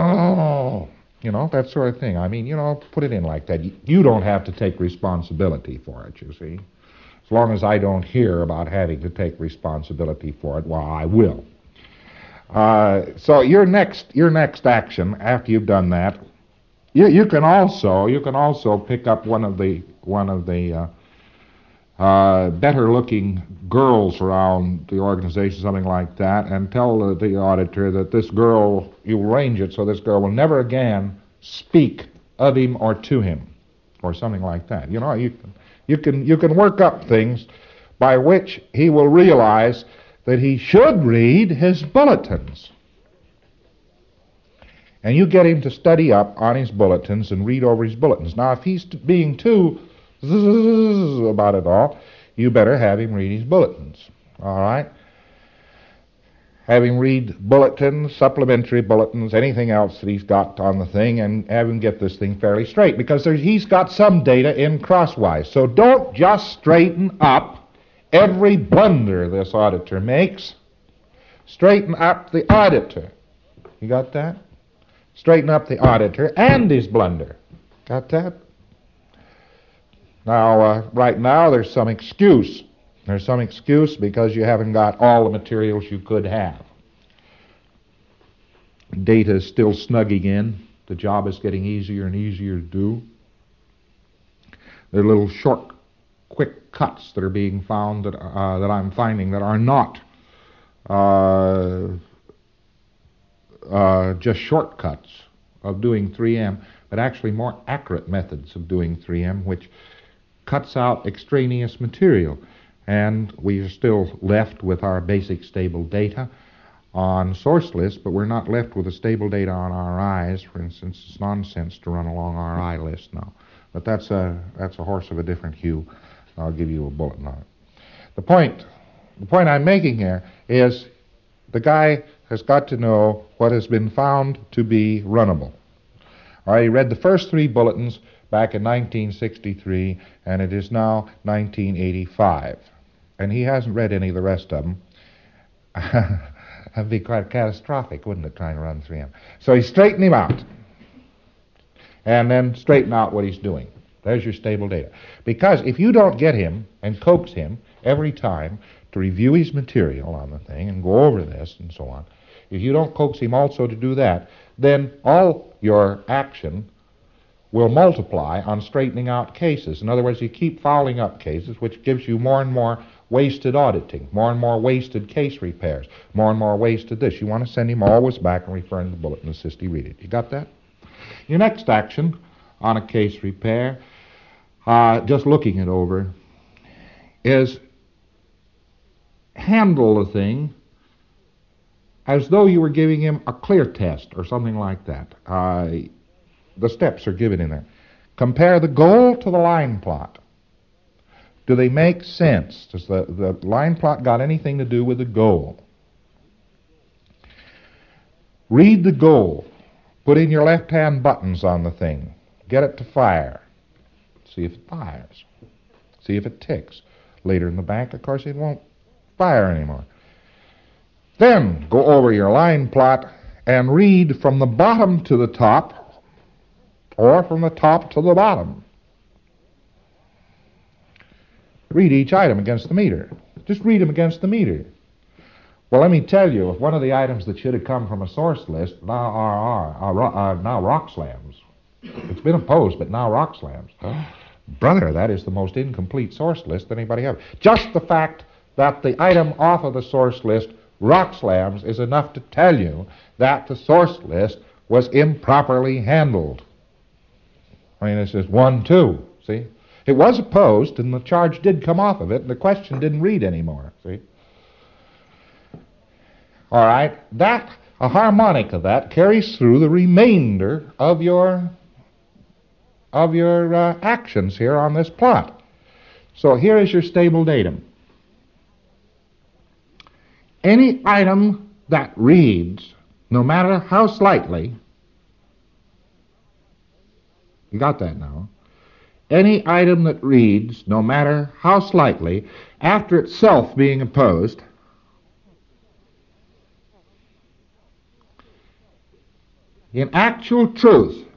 that sort of thing. I mean, put it in like that. You don't have to take responsibility for it, you see. As long as I don't hear about having to take responsibility for it, well, I will. So your next action after you've done that, you can also pick up one of the better-looking girls around the organization, something like that, and tell the auditor that this girl, you arrange it so this girl will never again speak of him or to him, or something like that. You can work up things by which he will realize that he should read his bulletins. And you get him to study up on his bulletins and read over his bulletins. Now, if he's being too about it all, you better have him read his bulletins. All right? Have him read bulletins, supplementary bulletins, anything else that he's got on the thing, and have him get this thing fairly straight, because he's got some data in crosswise. So don't just straighten up every blunder this auditor makes. Straighten up the auditor. You got that? Straighten up the auditor and his blunder. Got that? Now, right now, there's some excuse. There's some excuse because you haven't got all the materials you could have. Data is still snugging in. The job is getting easier and easier to do. There are little short, quick cuts that are being found that I'm finding that are not just shortcuts of doing 3M, but actually more accurate methods of doing 3M, which cuts out extraneous material. And we are still left with our basic stable data on source lists, but we're not left with the stable data on RIs. For instance, it's nonsense to run a long RI list now. But that's a horse of a different hue. I'll give you a bulletin on it. The point I'm making here is the guy has got to know what has been found to be runnable. All right, he read the first 3 bulletins back in 1963, and it is now 1985. And he hasn't read any of the rest of them. That'd be quite catastrophic, wouldn't it, trying to run 3M? So he straightened him out. And then straighten out what he's doing. There's your stable data. Because if you don't get him and coax him every time to review his material on the thing and go over this and so on, if you don't coax him also to do that, then all your action will multiply on straightening out cases. In other words, you keep fouling up cases, which gives you more and more wasted auditing, more and more wasted case repairs, more and more wasted this. You want to send him always back and refer him to the bulletin and assist he read it. You got that? Your next action on a case repair, just looking it over, is handle the thing as though you were giving him a clear test or something like that. The steps are given in there. Compare the goal to the line plot. Do they make sense? Does the line plot got anything to do with the goal? Read the goal. Put in your left-hand buttons on the thing. Get it to fire. See if it fires. See if it ticks. Later in the bank, of course, it won't fire anymore. Then go over your line plot and read from the bottom to the top or from the top to the bottom. Read each item against the meter. Just read them against the meter. Well, let me tell you, if one of the items that should have come from a source list now are now rock slams. It's been opposed, but now rock slams. Brother, that is the most incomplete source list that anybody has. Just the fact that the item off of the source list, rock slams, is enough to tell you that the source list was improperly handled. I mean, this is 1-2, see? It was opposed, and the charge did come off of it, and the question didn't read anymore, see? All right, a harmonic of that carries through the remainder of your actions here on this plot. So here is your stable datum. Any item that reads, no matter how slightly, you got that now? Any item that reads, no matter how slightly, after itself being opposed, in actual truth,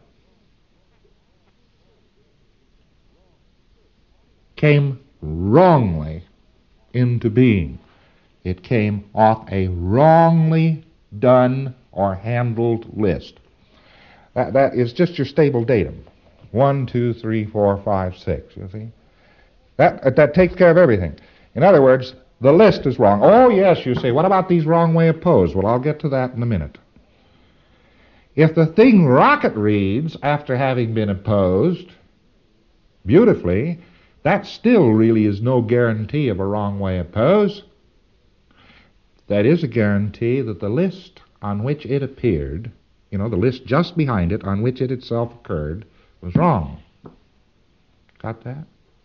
came wrongly into being. It came off a wrongly done or handled list. That is just your stable datum. 1, 2, 3, 4, 5, 6. You see? That takes care of everything. In other words, the list is wrong. Oh, yes, you say, what about these wrong way opposed? Well, I'll get to that in a minute. If the thing rocket reads after having been opposed beautifully, that still really is no guarantee of a wrong way opposed. That is a guarantee that the list on which it appeared, the list just behind it on which it itself occurred, was wrong. Got that?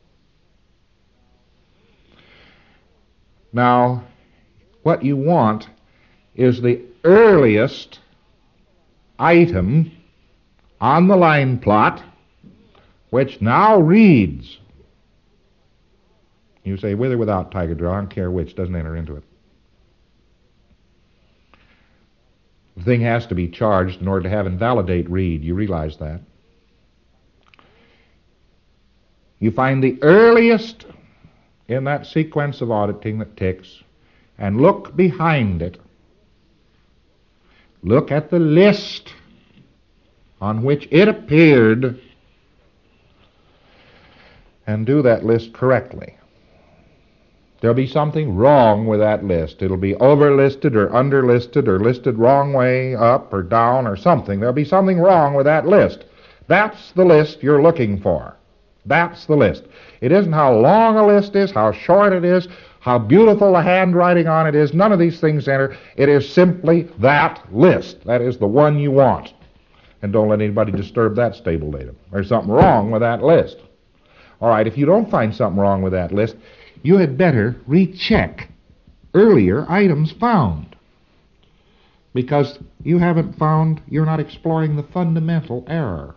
Now, what you want is the earliest item on the line plot which now reads. You say with or without Tiger Drill, I don't care which, doesn't enter into it. The thing has to be charged in order to have invalidate read. You realize that. You find the earliest in that sequence of auditing that ticks and look behind it. Look at the list on which it appeared and do that list correctly. There'll be something wrong with that list. It'll be overlisted or underlisted or listed wrong way up or down or something. There'll be something wrong with that list. That's the list you're looking for. That's the list. It isn't how long a list is, how short it is, how beautiful the handwriting on it is. None of these things enter. It is simply that list. That is the one you want. And don't let anybody disturb that stable datum. There's something wrong with that list. All right, if you don't find something wrong with that list, you had better recheck earlier items found, because you're not exploring the fundamental error.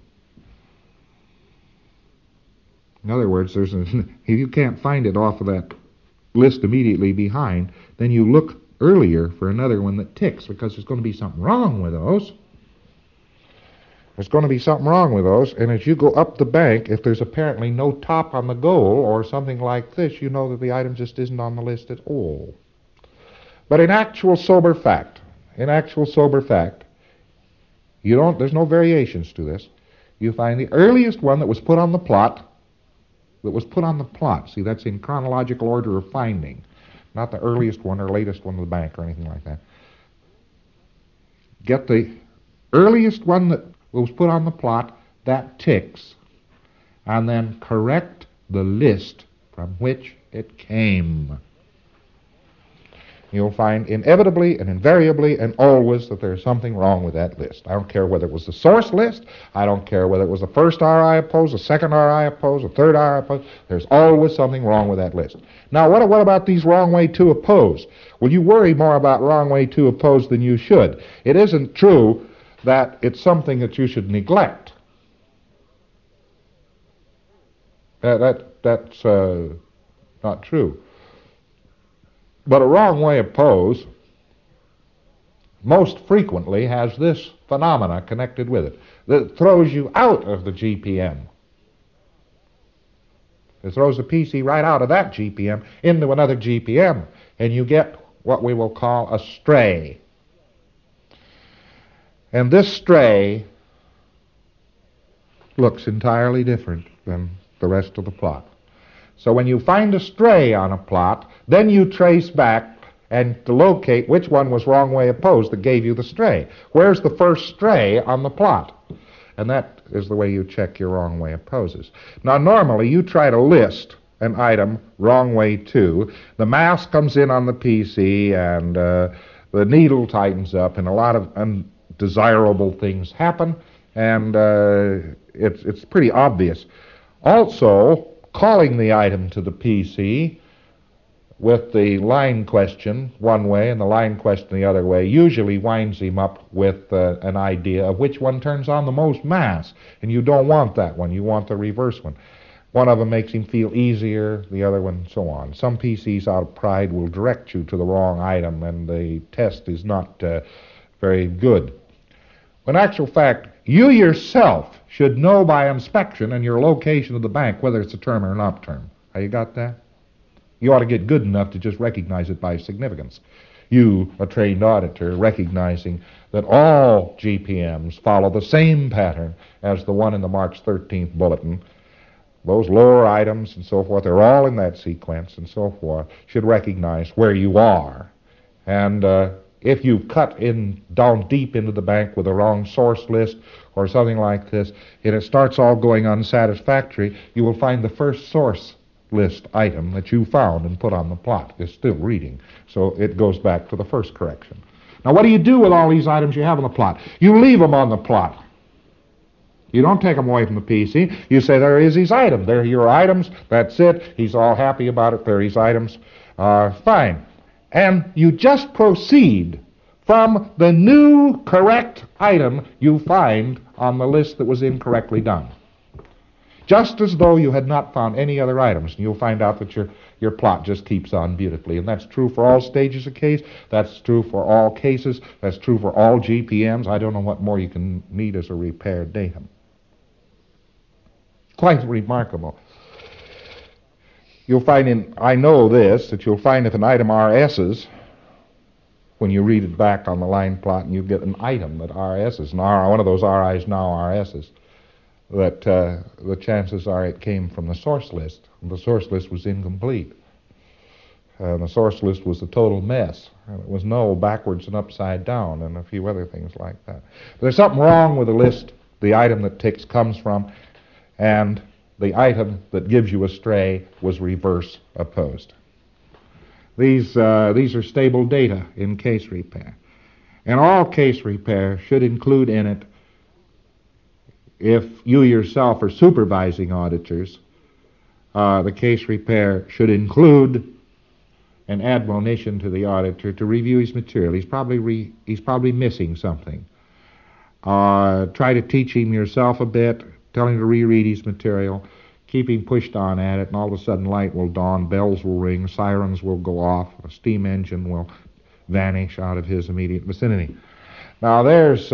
In other words, if you can't find it off of that list immediately behind, then you look earlier for another one that ticks, because there's going to be something wrong with those. There's going to be something wrong with those, and as you go up the bank, if there's apparently no top on the goal or something like this, you know that the item just isn't on the list at all. But in actual sober fact, there's no variations to this. You find the earliest one that was put on the plot that was put on the plot. See, that's in chronological order of finding, not the earliest one or latest one of the bank or anything like that. Get the earliest one that was put on the plot, that ticks, and then correct the list from which it came. You'll find inevitably and invariably and always that there's something wrong with that list. I don't care whether it was the source list, I don't care whether it was the first RI opposed, the second RI opposed, the third RI opposed, there's always something wrong with that list. Now, what about these wrong way to oppose? Well, you worry more about wrong way to oppose than you should. It isn't true that it's something that you should neglect. That's not true. But a wrong way oppose most frequently has this phenomena connected with it that throws you out of the GPM. It throws the PC right out of that GPM into another GPM, and you get what we will call a stray. And this stray looks entirely different than the rest of the plot. So when you find a stray on a plot, then you trace back and to locate which one was wrong way opposed that gave you the stray. Where's the first stray on the plot? And that is the way you check your wrong way opposes. Now, normally you try to list an item wrong way to. The mass comes in on the PC and the needle tightens up and a lot of undesirable things happen, and it's pretty obvious. Also, calling the item to the PC with the line question one way and the line question the other way usually winds him up with an idea of which one turns on the most mass, and you don't want that one. You want the reverse one. One of them makes him feel easier, the other one so on. Some PCs out of pride will direct you to the wrong item, and the test is not very good. In actual fact, you yourself should know by inspection and your location of the bank whether it's a term or an op term. Have you got that? You ought to get good enough to just recognize it by significance. You, a trained auditor, recognizing that all GPMs follow the same pattern as the one in the March 13th bulletin, those lower items and so forth, they're all in that sequence and so forth, should recognize where you are. And if you cut in down deep into the bank with the wrong source list or something like this, and it starts all going unsatisfactory, you will find the first source list item that you found and put on the plot is still reading. So it goes back to the first correction. Now, what do you do with all these items you have on the plot? You leave them on the plot. You don't take them away from the PC. You say, there is these items. They're your items. That's it. He's all happy about it. They're his items. Fine. And you just proceed from the new correct item you find on the list that was incorrectly done, just as though you had not found any other items. And you'll find out that your plot just keeps on beautifully. And that's true for all stages of case. That's true for all cases. That's true for all GPMs. I don't know what more you can need as a repaired datum. Quite remarkable. You'll find I know this, that you'll find if an item RS's, when you read it back on the line plot and you get an item that RS's, and one of those RIs now RS's, that the chances are it came from the source list. The source list was incomplete. The source list was a total mess. And it was null backwards and upside down and a few other things like that. But there's something wrong with the list the item that ticks comes from, and the item that gives you a stray was reverse opposed. These are stable data in case repair. And all case repair should include in it, if you yourself are supervising auditors, the case repair should include an admonition to the auditor to review his material. He's probably missing something. Try to teach him yourself a bit. Tell him to reread his material. Keep him pushed on at it, and all of a sudden light will dawn, bells will ring, sirens will go off, a steam engine will vanish out of his immediate vicinity. Now there's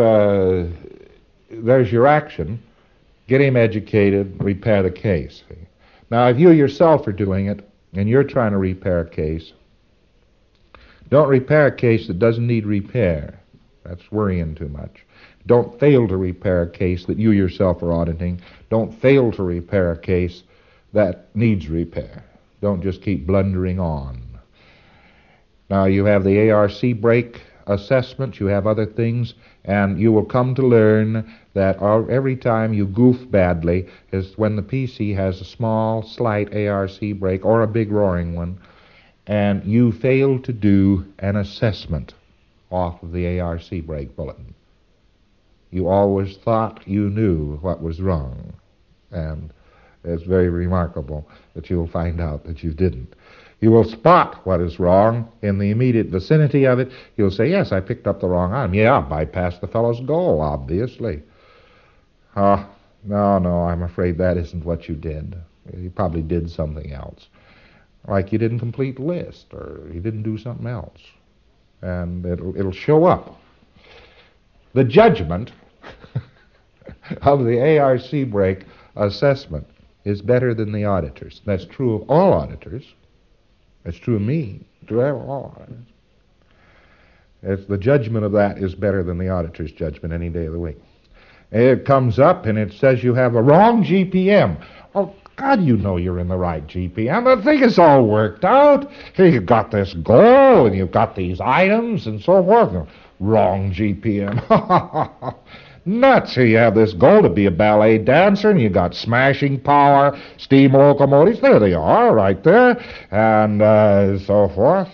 your action. Get him educated, repair the case. Now if you yourself are doing it, and you're trying to repair a case, don't repair a case that doesn't need repair. That's worrying too much. Don't fail to repair a case that you yourself are auditing. Don't fail to repair a case that needs repair. Don't just keep blundering on. Now you have the ARC brake assessment, you have other things, and you will come to learn that every time you goof badly is when the PC has a small, slight ARC brake or a big roaring one, and you fail to do an assessment off of the ARC brake bulletin. You always thought you knew what was wrong, and it's very remarkable that you will find out that you didn't. You will spot what is wrong in the immediate vicinity of it. You'll say, yes, I picked up the wrong item. Yeah, I bypassed the fellow's goal, obviously. No, I'm afraid that isn't what you did. You probably did something else. Like you didn't complete the list, or you didn't do something else. And it'll show up. The judgment of the ARC brake assessment is better than the auditor's. That's true of all auditors. That's true of me. True of all auditors. The judgment of that is better than the auditor's judgment any day of the week. It comes up and it says you have a wrong GPM. Oh, God, you know you're in the right GPM. The thing is all worked out. Here you've got this goal and you've got these items and so forth. Wrong GPM. Nuts. Here you have this goal to be a ballet dancer, and you got smashing power, steam locomotives. There they are, right there, and so forth.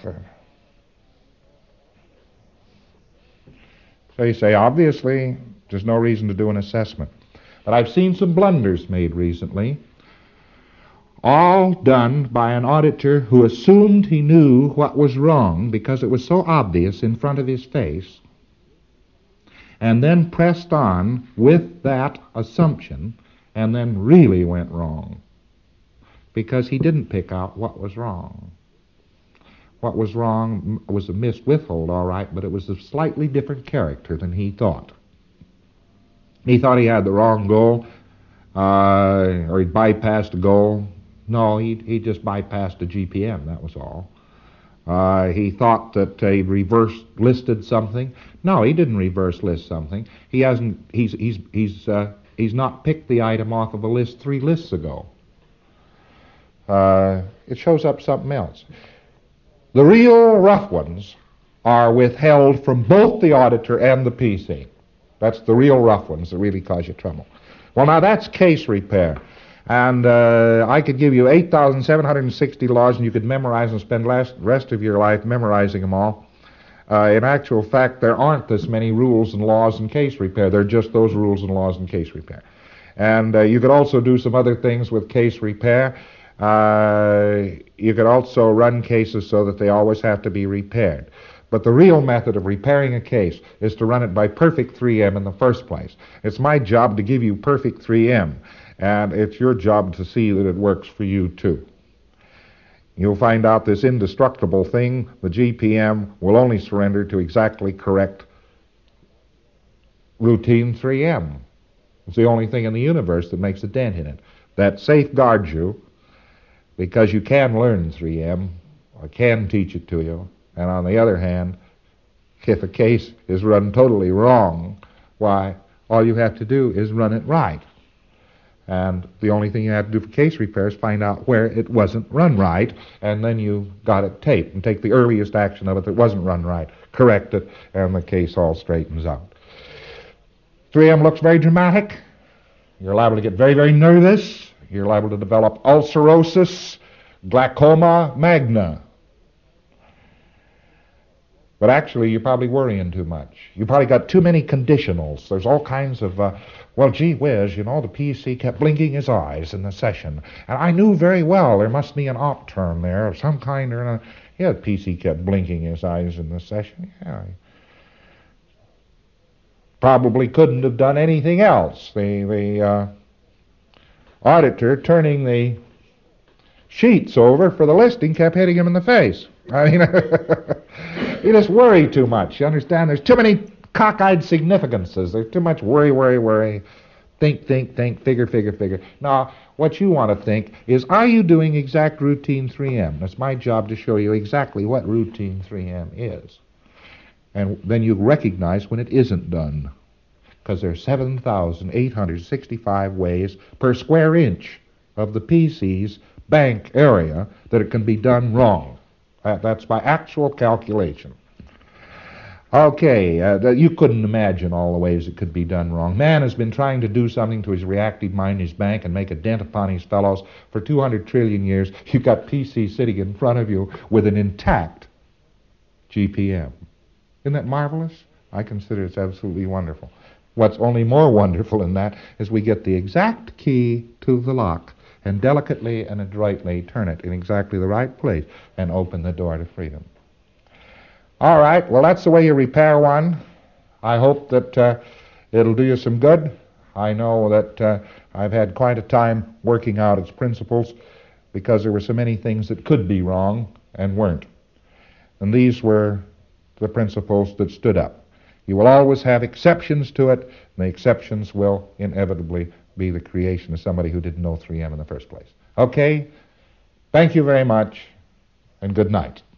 So you say, obviously, there's no reason to do an assessment. But I've seen some blunders made recently, all done by an auditor who assumed he knew what was wrong because it was so obvious in front of his face, and then pressed on with that assumption, and then really went wrong because he didn't pick out what was wrong. What was wrong was a missed withhold, all right, but it was of slightly different character than he thought. He thought he had the wrong goal, or he'd bypassed a goal. No, he just bypassed a GPM, that was all. He thought that he reverse listed something. No, he didn't reverse list something. He hasn't. He's not picked the item off of a list 3 lists ago. It shows up something else. The real rough ones are withheld from both the auditor and the PC. That's the real rough ones that really cause you trouble. Well, now that's case repair. And I could give you 8,760 laws, and you could memorize and spend the rest of your life memorizing them all. In actual fact, there aren't this many rules and laws in case repair. They're just those rules and laws in case repair. And you could also do some other things with case repair. You could also run cases so that they always have to be repaired. But the real method of repairing a case is to run it by perfect 3M in the first place. It's my job to give you perfect 3M. And it's your job to see that it works for you, too. You'll find out this indestructible thing, the GPM, will only surrender to exactly correct routine 3M. It's the only thing in the universe that makes a dent in it. That safeguards you, because you can learn 3M. I can teach it to you. And on the other hand, if a case is run totally wrong, why, all you have to do is run it right. And the only thing you have to do for case repair is find out where it wasn't run right, and then you got it taped and take the earliest action of it that wasn't run right, correct it, and the case all straightens out. 3M looks very dramatic. You're liable to get very, very nervous. You're liable to develop ulcerosis, glaucoma magna. But actually, you're probably worrying too much. You probably got too many conditionals. There's all kinds of, well, gee whiz, you know, the PC kept blinking his eyes in the session. And I knew very well there must be an op term there of some kind or another. Yeah, the PC kept blinking his eyes in the session. Yeah. Probably couldn't have done anything else. The auditor turning the sheets over for the listing kept hitting him in the face. I mean, you just worry too much. You understand? There's too many cockeyed significances. There's too much worry. Think, figure. Now, what you want to think is, are you doing exact routine 3M? That's my job to show you exactly what routine 3M is. And then you recognize when it isn't done. Because there's 7,865 ways per square inch of the PC's bank area that it can be done wrong. That's by actual calculation. Okay, you couldn't imagine all the ways it could be done wrong. Man has been trying to do something to his reactive mind, his bank, and make a dent upon his fellows for 200 trillion years. You've got PC sitting in front of you with an intact GPM. Isn't that marvelous? I consider it's absolutely wonderful. What's only more wonderful than that is we get the exact key to the lock and delicately and adroitly turn it in exactly the right place and open the door to freedom. All right, well, that's the way you repair one. I hope that it'll do you some good. I know that I've had quite a time working out its principles because there were so many things that could be wrong and weren't. And these were the principles that stood up. You will always have exceptions to it, and the exceptions will inevitably be the creation of somebody who didn't know 3M in the first place. Okay? Thank you very much, and good night.